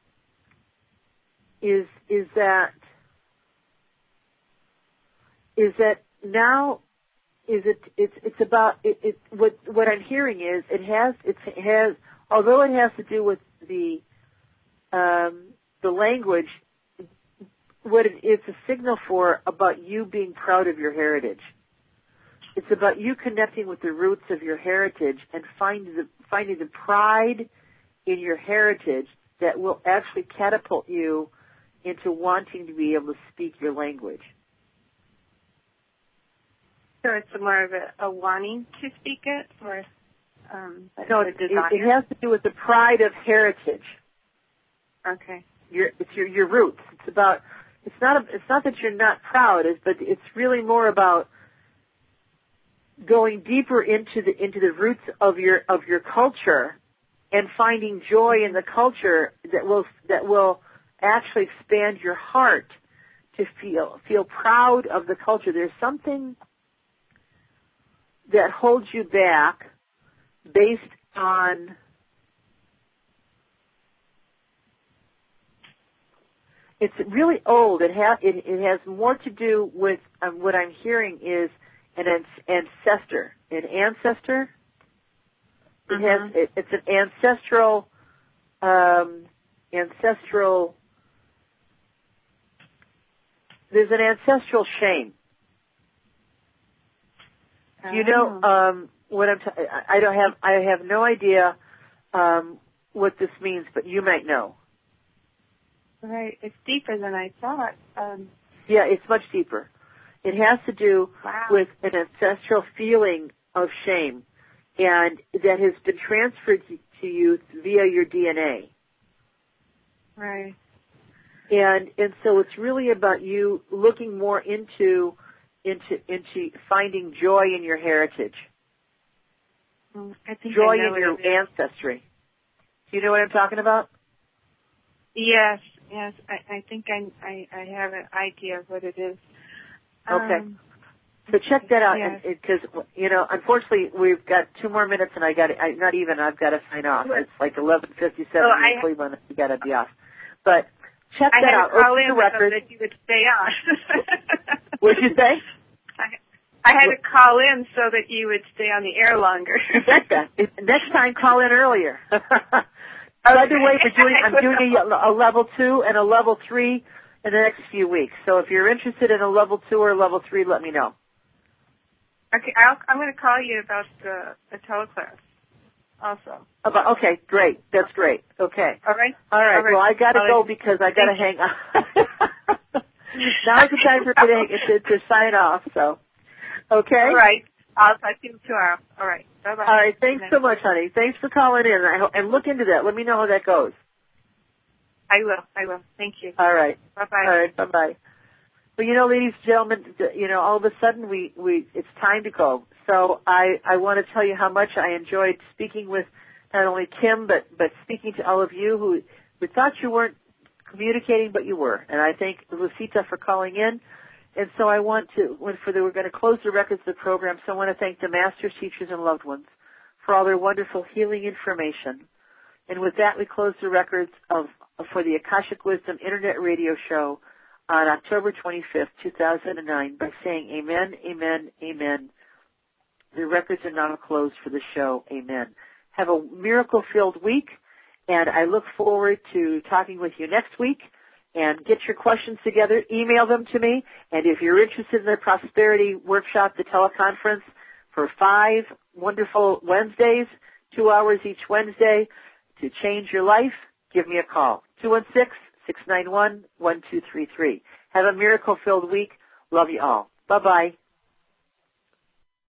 is is that is that now is it it's it's about it, it what what I'm hearing is it has it's, it has although it has to do with the um, the language, what it, it's a signal for about you being proud of your heritage. It's about you connecting with the roots of your heritage and finding the finding the pride in your heritage that will actually catapult you into wanting to be able to speak your language. So it's more of a, a wanting to speak it, or um, no, a it, desire? it has to do with the pride of heritage. Okay. Your it's your your roots. It's about it's not a, it's not that you're not proud, it's, but it's really more about going deeper into the into the roots of your of your culture and finding joy in the culture that will that will actually expand your heart to feel feel proud of the culture. There's something that holds you back based on it's really old. It has it, it has more to do with um, what I'm hearing is an ancestor, an ancestor. It mm-hmm. has it, it's an ancestral um, ancestral. There's an ancestral shame. Oh. You know um, what I'm. T- I don't have. I have no idea um, what this means, but you might know. Right, it's deeper than I thought. Um, yeah, it's much deeper. It has to do wow. with an ancestral feeling of shame, and that has been transferred to you via your D N A. Right. And and so it's really about you looking more into into into finding joy in your heritage, Mm, I think joy I know in your what it is. ancestry. Do you know what I'm talking about? Yes, yes. I, I think I, I I have an idea of what it is. Okay. Um, So check that out, yes. because you know, unfortunately, we've got two more minutes, and I got I, not even I've got to sign off. It's like eleven fifty-seven oh, in I, Cleveland. We got to be off. But check I that had out. to call Open in the record. so that you would stay on. What'd you say? I, I had to call in so that you would stay on the air longer. You betcha. Next time, call in earlier. By the way, we're doing, I'm doing a, a level two and a level three in the next few weeks. So if you're interested in a level two or a level three, let me know. Okay, I'll, I'm going to call you about the, the teleclass also. About, okay, great. That's great. Okay. All right. All right. All right. Well, I got to go right. because I got to hang up. Now's the time for me to, to, to sign off. So, okay. All right. I'll talk to you tomorrow. All right. Bye-bye. All right. Thanks so much, honey. Thanks for calling in. I hope, and look into that. Let me know how that goes. I will. I will. Thank you. All right. Bye-bye. All right. Bye-bye. Well, you know, ladies and gentlemen, you know, all of a sudden we, we it's time to go. So I, I want to tell you how much I enjoyed speaking with not only Kim, but, but speaking to all of you who, who thought you weren't communicating, but you were. And I thank Lucita for calling in. And so I want to, when for the, we're going to close the records of the program, so I want to thank the masters, teachers, and loved ones for all their wonderful healing information. And with that, we close the records of for the Akashic Wisdom Internet Radio Show on October twenty-fifth, two thousand nine by saying amen, amen, amen. The records are now closed for the show. Amen. Have a miracle-filled week, and I look forward to talking with you next week. And get your questions together. Email them to me. And if you're interested in the Prosperity Workshop, the teleconference for five wonderful Wednesdays, two hours each Wednesday to change your life, give me a call. two one six, six nine one, one two three three. Have a miracle-filled week. Love you all. Bye-bye.